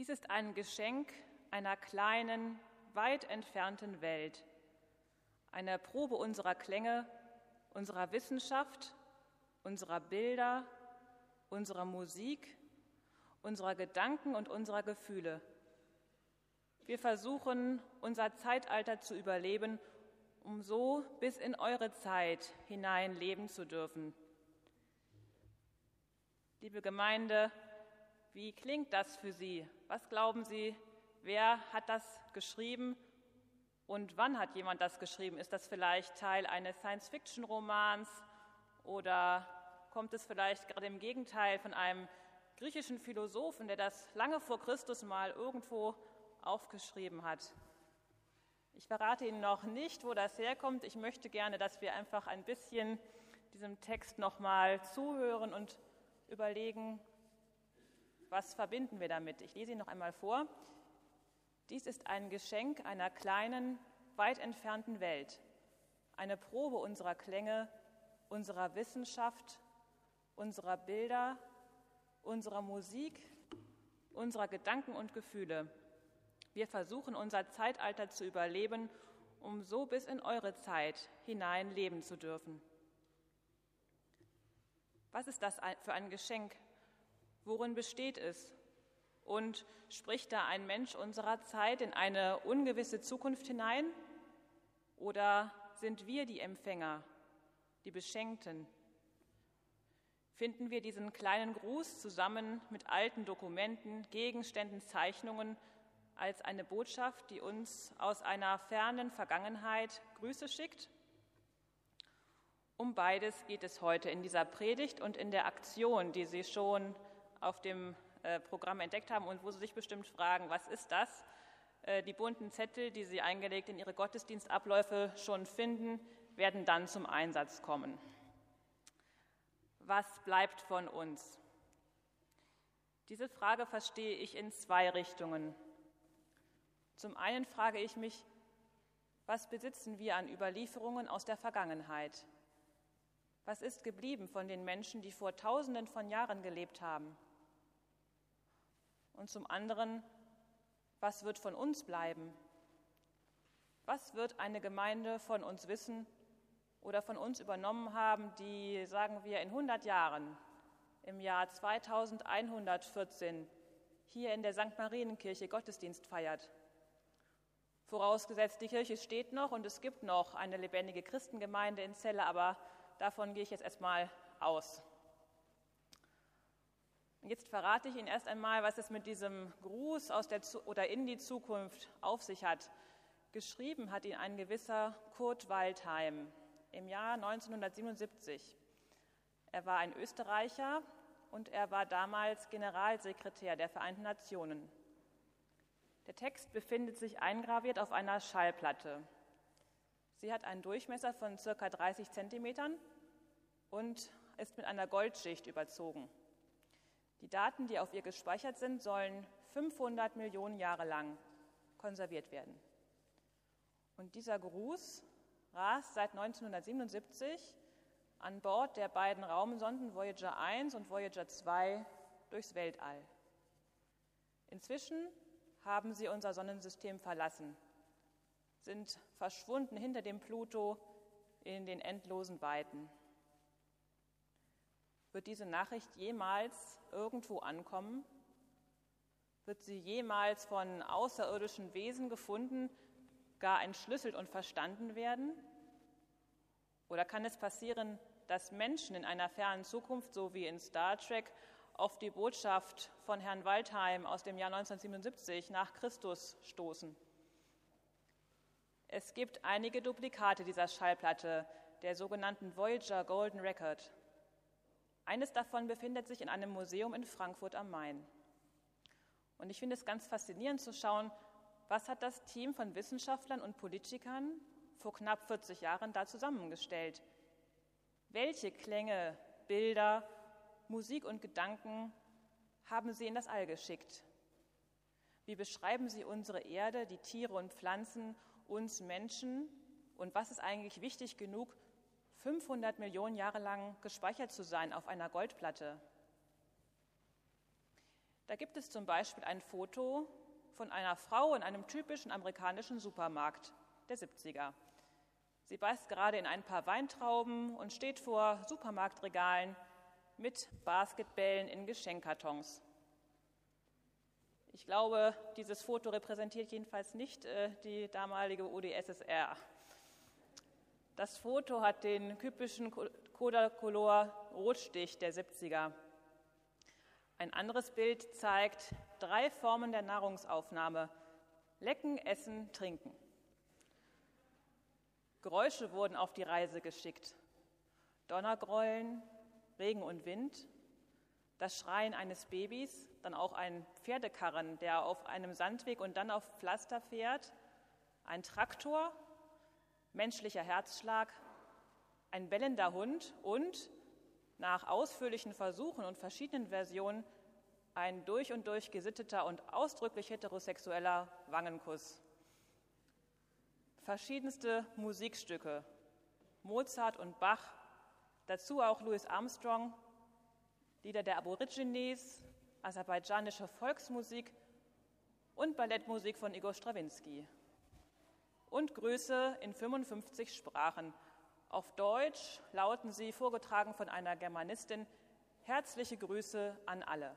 Dies ist ein Geschenk einer kleinen, weit entfernten Welt, eine Probe unserer Klänge, unserer Wissenschaft, unserer Bilder, unserer Musik, unserer Gedanken und unserer Gefühle. Wir versuchen, unser Zeitalter zu überleben, um so bis in eure Zeit hinein leben zu dürfen. Liebe Gemeinde, wie klingt das für Sie? Was glauben Sie, wer hat das geschrieben und wann hat jemand das geschrieben? Ist das vielleicht Teil eines Science-Fiction-Romans oder kommt es vielleicht gerade im Gegenteil von einem griechischen Philosophen, der das lange vor Christus mal irgendwo aufgeschrieben hat? Ich verrate Ihnen noch nicht, wo das herkommt. Ich möchte gerne, dass wir einfach ein bisschen diesem Text nochmal zuhören und überlegen, was verbinden wir damit? Ich lese ihn noch einmal vor. Dies ist ein Geschenk einer kleinen, weit entfernten Welt, eine Probe unserer Klänge, unserer Wissenschaft, unserer Bilder, unserer Musik, unserer Gedanken und Gefühle. Wir versuchen, unser Zeitalter zu überleben, um so bis in eure Zeit hinein leben zu dürfen. Was ist das für ein Geschenk? Worin besteht es? Und spricht da ein Mensch unserer Zeit in eine ungewisse Zukunft hinein? Oder sind wir die Empfänger, die Beschenkten? Finden wir diesen kleinen Gruß zusammen mit alten Dokumenten, Gegenständen, Zeichnungen als eine Botschaft, die uns aus einer fernen Vergangenheit Grüße schickt? Um beides geht es heute in dieser Predigt und in der Aktion, die Sie schon auf dem Programm entdeckt haben und wo Sie sich bestimmt fragen, was ist das? Die bunten Zettel, die Sie eingelegt in Ihre Gottesdienstabläufe schon finden, werden dann zum Einsatz kommen. Was bleibt von uns? Diese Frage verstehe ich in zwei Richtungen. Zum einen frage ich mich, was besitzen wir an Überlieferungen aus der Vergangenheit? Was ist geblieben von den Menschen, die vor Tausenden von Jahren gelebt haben? Und zum anderen, was wird von uns bleiben? Was wird eine Gemeinde von uns wissen oder von uns übernommen haben, die, sagen wir, in 100 Jahren, im Jahr 2114, hier in der St. Marienkirche Gottesdienst feiert? Vorausgesetzt, die Kirche steht noch und es gibt noch eine lebendige Christengemeinde in Celle, aber davon gehe ich jetzt erstmal aus. Und jetzt verrate ich Ihnen erst einmal, was es mit diesem Gruß oder in die Zukunft auf sich hat. Geschrieben hat ihn ein gewisser Kurt Waldheim im Jahr 1977. Er war ein Österreicher und er war damals Generalsekretär der Vereinten Nationen. Der Text befindet sich eingraviert auf einer Schallplatte. Sie hat einen Durchmesser von ca. 30 Zentimetern und ist mit einer Goldschicht überzogen. Die Daten, die auf ihr gespeichert sind, sollen 500 Millionen Jahre lang konserviert werden. Und dieser Gruß rast seit 1977 an Bord der beiden Raumsonden Voyager 1 und Voyager 2 durchs Weltall. Inzwischen haben sie unser Sonnensystem verlassen, sind verschwunden hinter dem Pluto in den endlosen Weiten. Wird diese Nachricht jemals irgendwo ankommen? Wird sie jemals von außerirdischen Wesen gefunden, gar entschlüsselt und verstanden werden? Oder kann es passieren, dass Menschen in einer fernen Zukunft, so wie in Star Trek, auf die Botschaft von Herrn Waldheim aus dem Jahr 1977 nach Christus stoßen? Es gibt einige Duplikate dieser Schallplatte, der sogenannten Voyager Golden Record. Eines davon befindet sich in einem Museum in Frankfurt am Main. Und ich finde es ganz faszinierend zu schauen, was hat das Team von Wissenschaftlern und Politikern vor knapp 40 Jahren da zusammengestellt? Welche Klänge, Bilder, Musik und Gedanken haben sie in das All geschickt? Wie beschreiben sie unsere Erde, die Tiere und Pflanzen, uns Menschen? Und was ist eigentlich wichtig genug, 500 Millionen Jahre lang gespeichert zu sein auf einer Goldplatte? Da gibt es zum Beispiel ein Foto von einer Frau in einem typischen amerikanischen Supermarkt der 70er. Sie beißt gerade in ein paar Weintrauben und steht vor Supermarktregalen mit Basketballen in Geschenkkartons. Ich glaube, dieses Foto repräsentiert jedenfalls nicht die damalige UdSSR. Das Foto hat den typischen Kodacolor-Rotstich der 70er. Ein anderes Bild zeigt 3 Formen der Nahrungsaufnahme: Lecken, Essen, Trinken. Geräusche wurden auf die Reise geschickt: Donnergrollen, Regen und Wind, das Schreien eines Babys, dann auch ein Pferdekarren, der auf einem Sandweg und dann auf Pflaster fährt, ein Traktor, menschlicher Herzschlag, ein bellender Hund und, nach ausführlichen Versuchen und verschiedenen Versionen, ein durch und durch gesitteter und ausdrücklich heterosexueller Wangenkuss. Verschiedenste Musikstücke, Mozart und Bach, dazu auch Louis Armstrong, Lieder der Aborigines, aserbaidschanische Volksmusik und Ballettmusik von Igor Strawinski. Und Grüße in 55 Sprachen. Auf Deutsch lauten sie, vorgetragen von einer Germanistin: Herzliche Grüße an alle.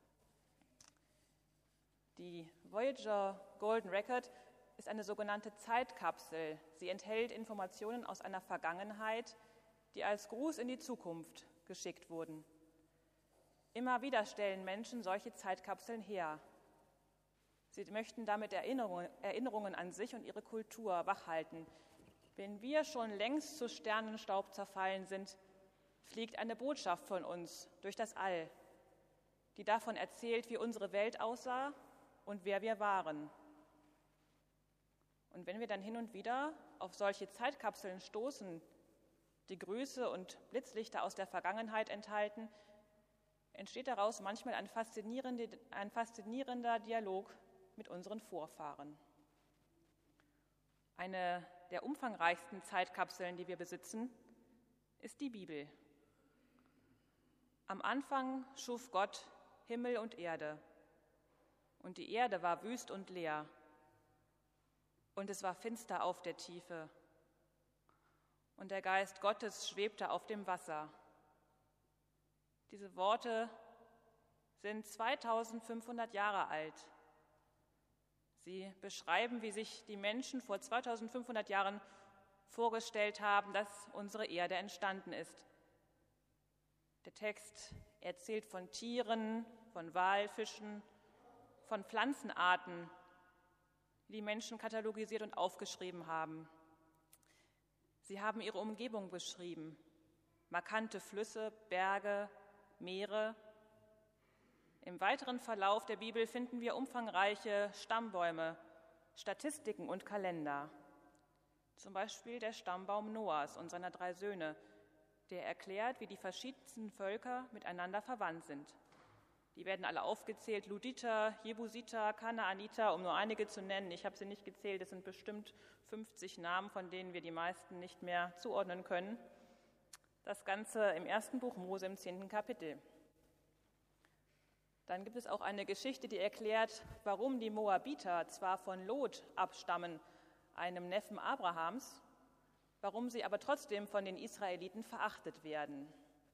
Die Voyager Golden Record ist eine sogenannte Zeitkapsel. Sie enthält Informationen aus einer Vergangenheit, die als Gruß in die Zukunft geschickt wurden. Immer wieder stellen Menschen solche Zeitkapseln her. Sie möchten damit Erinnerungen an sich und ihre Kultur wachhalten. Wenn wir schon längst zu Sternenstaub zerfallen sind, fliegt eine Botschaft von uns durch das All, die davon erzählt, wie unsere Welt aussah und wer wir waren. Und wenn wir dann hin und wieder auf solche Zeitkapseln stoßen, die Grüße und Blitzlichter aus der Vergangenheit enthalten, entsteht daraus manchmal ein faszinierender Dialog mit unseren Vorfahren. Eine der umfangreichsten Zeitkapseln, die wir besitzen, ist die Bibel. Am Anfang schuf Gott Himmel und Erde, und die Erde war wüst und leer, und es war finster auf der Tiefe, und der Geist Gottes schwebte auf dem Wasser. Diese Worte sind 2500 Jahre alt. Sie beschreiben, wie sich die Menschen vor 2500 Jahren vorgestellt haben, dass unsere Erde entstanden ist. Der Text erzählt von Tieren, von Walfischen, von Pflanzenarten, die die Menschen katalogisiert und aufgeschrieben haben. Sie haben ihre Umgebung beschrieben: markante Flüsse, Berge, Meere. Im weiteren Verlauf der Bibel finden wir umfangreiche Stammbäume, Statistiken und Kalender. Zum Beispiel der Stammbaum Noahs und seiner 3 Söhne, der erklärt, wie die verschiedensten Völker miteinander verwandt sind. Die werden alle aufgezählt: Luditer, Jebusiter, Kanaaniter, um nur einige zu nennen. Ich habe sie nicht gezählt, es sind bestimmt 50 Namen, von denen wir die meisten nicht mehr zuordnen können. Das Ganze im 1. Buch Mose im 10. Kapitel. Dann gibt es auch eine Geschichte, die erklärt, warum die Moabiter zwar von Lot abstammen, einem Neffen Abrahams, warum sie aber trotzdem von den Israeliten verachtet werden.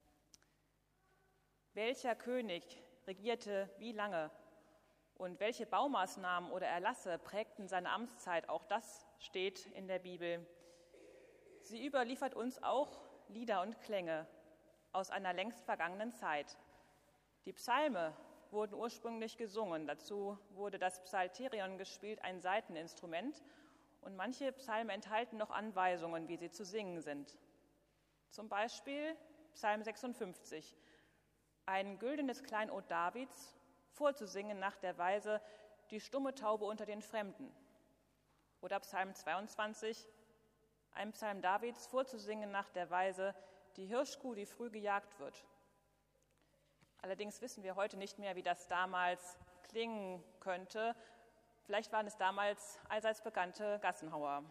Welcher König regierte wie lange und welche Baumaßnahmen oder Erlasse prägten seine Amtszeit, auch das steht in der Bibel. Sie überliefert uns auch Lieder und Klänge aus einer längst vergangenen Zeit. Die Psalme wurden ursprünglich gesungen. Dazu wurde das Psalterion gespielt, ein Saiteninstrument. Und manche Psalmen enthalten noch Anweisungen, wie sie zu singen sind. Zum Beispiel Psalm 56, ein güldenes Kleinod Davids, vorzusingen nach der Weise die stumme Taube unter den Fremden. Oder Psalm 22, ein Psalm Davids, vorzusingen nach der Weise die Hirschkuh, die früh gejagt wird. Allerdings wissen wir heute nicht mehr, wie das damals klingen könnte. Vielleicht waren es damals allseits bekannte Gassenhauer.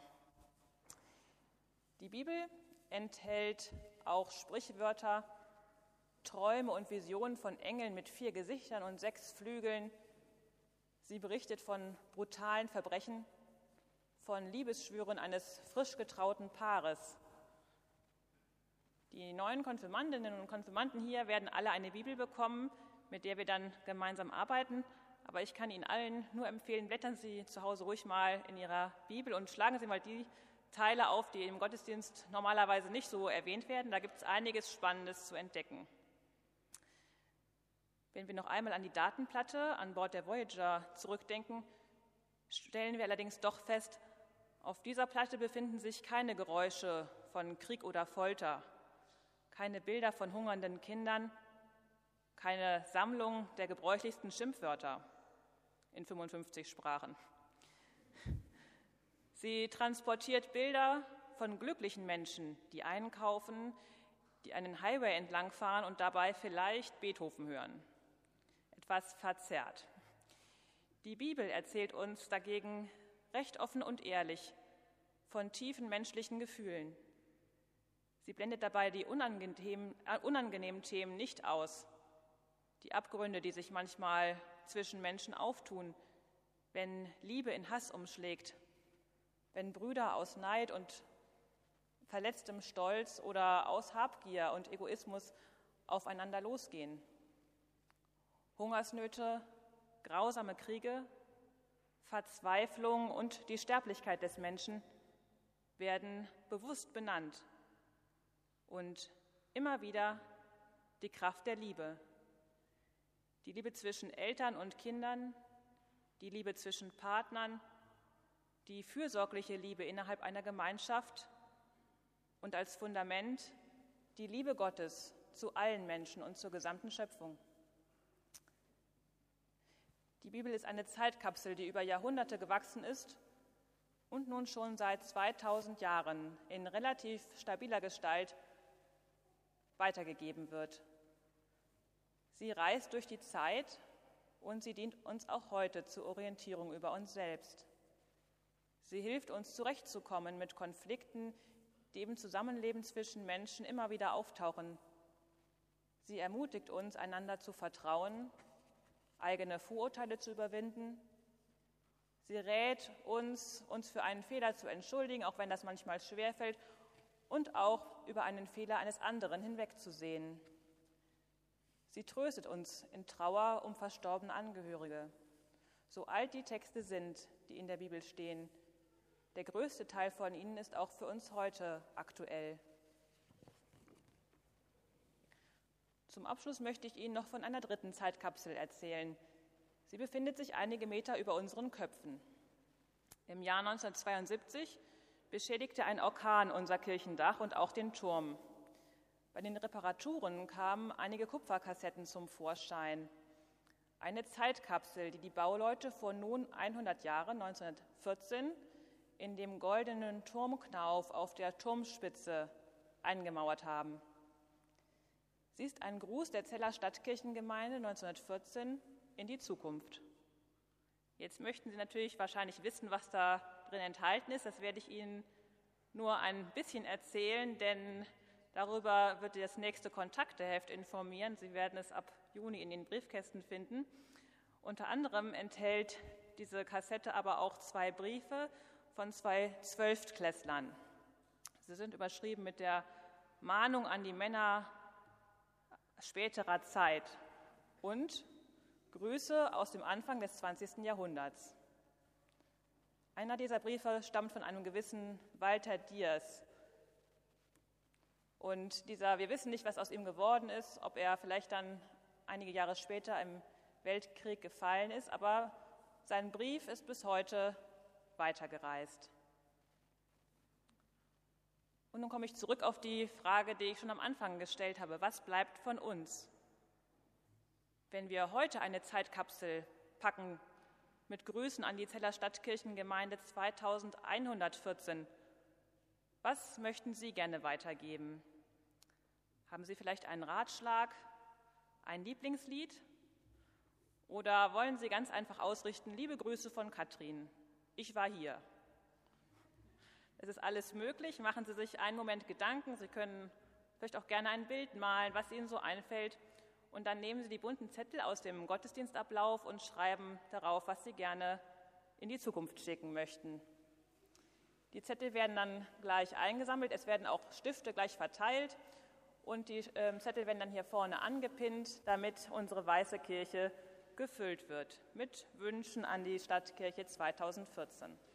Die Bibel enthält auch Sprichwörter Träume und Visionen von Engeln mit 4 Gesichtern und 6 Flügeln. Sie berichtet von brutalen Verbrechen, von Liebesschwüren eines frisch getrauten Paares. Die neuen Konfirmandinnen und Konfirmanden hier werden alle eine Bibel bekommen, mit der wir dann gemeinsam arbeiten. Aber ich kann Ihnen allen nur empfehlen, blättern Sie zu Hause ruhig mal in Ihrer Bibel und schlagen Sie mal die Teile auf, die im Gottesdienst normalerweise nicht so erwähnt werden. Da gibt es einiges Spannendes zu entdecken. Wenn wir noch einmal an die Datenplatte an Bord der Voyager zurückdenken, stellen wir allerdings doch fest, auf dieser Platte befinden sich keine Geräusche von Krieg oder Folter, keine Bilder von hungernden Kindern, keine Sammlung der gebräuchlichsten Schimpfwörter in 55 Sprachen. Sie transportiert Bilder von glücklichen Menschen, die einkaufen, die einen Highway entlangfahren und dabei vielleicht Beethoven hören. Etwas verzerrt. Die Bibel erzählt uns dagegen recht offen und ehrlich von tiefen menschlichen Gefühlen. Sie blendet dabei die unangenehmen Themen nicht aus. Die Abgründe, die sich manchmal zwischen Menschen auftun, wenn Liebe in Hass umschlägt, wenn Brüder aus Neid und verletztem Stolz oder aus Habgier und Egoismus aufeinander losgehen. Hungersnöte, grausame Kriege, Verzweiflung und die Sterblichkeit des Menschen werden bewusst benannt und immer wieder die Kraft der Liebe. Die Liebe zwischen Eltern und Kindern, die Liebe zwischen Partnern, die fürsorgliche Liebe innerhalb einer Gemeinschaft und als Fundament die Liebe Gottes zu allen Menschen und zur gesamten Schöpfung. Die Bibel ist eine Zeitkapsel, die über Jahrhunderte gewachsen ist und nun schon seit 2000 Jahren in relativ stabiler Gestalt weitergegeben wird. Sie reist durch die Zeit und sie dient uns auch heute zur Orientierung über uns selbst. Sie hilft uns zurechtzukommen mit Konflikten, die im Zusammenleben zwischen Menschen immer wieder auftauchen. Sie ermutigt uns, einander zu vertrauen, eigene Vorurteile zu überwinden. Sie rät uns für einen Fehler zu entschuldigen, auch wenn das manchmal schwerfällt, und auch über einen Fehler eines anderen hinwegzusehen. Sie tröstet uns in Trauer um verstorbene Angehörige. So alt die Texte sind, die in der Bibel stehen, der größte Teil von ihnen ist auch für uns heute aktuell. Zum Abschluss möchte ich Ihnen noch von einer dritten Zeitkapsel erzählen. Sie befindet sich einige Meter über unseren Köpfen. Im Jahr 1972 beschädigte ein Orkan unser Kirchendach und auch den Turm. Bei den Reparaturen kamen einige Kupferkassetten zum Vorschein. Eine Zeitkapsel, die die Bauleute vor nun 100 Jahren, 1914, in dem goldenen Turmknauf auf der Turmspitze eingemauert haben. Sie ist ein Gruß der Zeller Stadtkirchengemeinde 1914 in die Zukunft. Jetzt möchten Sie natürlich wahrscheinlich wissen, was da drin enthalten ist. Das werde ich Ihnen nur ein bisschen erzählen, denn darüber wird das nächste Kontakteheft informieren. Sie werden es ab Juni in den Briefkästen finden. Unter anderem enthält diese Kassette aber auch 2 Briefe von 2 Zwölftklässlern. Sie sind überschrieben mit der Mahnung an die Männer späterer Zeit und Grüße aus dem Anfang des 20. Jahrhunderts. Einer dieser Briefe stammt von einem gewissen Walter Diers. Und wir wissen nicht, was aus ihm geworden ist, ob er vielleicht dann einige Jahre später im Weltkrieg gefallen ist, aber sein Brief ist bis heute weitergereist. Und nun komme ich zurück auf die Frage, die ich schon am Anfang gestellt habe. Was bleibt von uns? Wenn wir heute eine Zeitkapsel packen mit Grüßen an die Zeller Stadtkirchengemeinde 2114, was möchten Sie gerne weitergeben? Haben Sie vielleicht einen Ratschlag, ein Lieblingslied? Oder wollen Sie ganz einfach ausrichten, liebe Grüße von Katrin, ich war hier. Es ist alles möglich, machen Sie sich einen Moment Gedanken, Sie können vielleicht auch gerne ein Bild malen, was Ihnen so einfällt. Und dann nehmen Sie die bunten Zettel aus dem Gottesdienstablauf und schreiben darauf, was Sie gerne in die Zukunft schicken möchten. Die Zettel werden dann gleich eingesammelt, es werden auch Stifte gleich verteilt und die Zettel werden dann hier vorne angepinnt, damit unsere Weiße Kirche gefüllt wird mit Wünschen an die Stadtkirche 2014.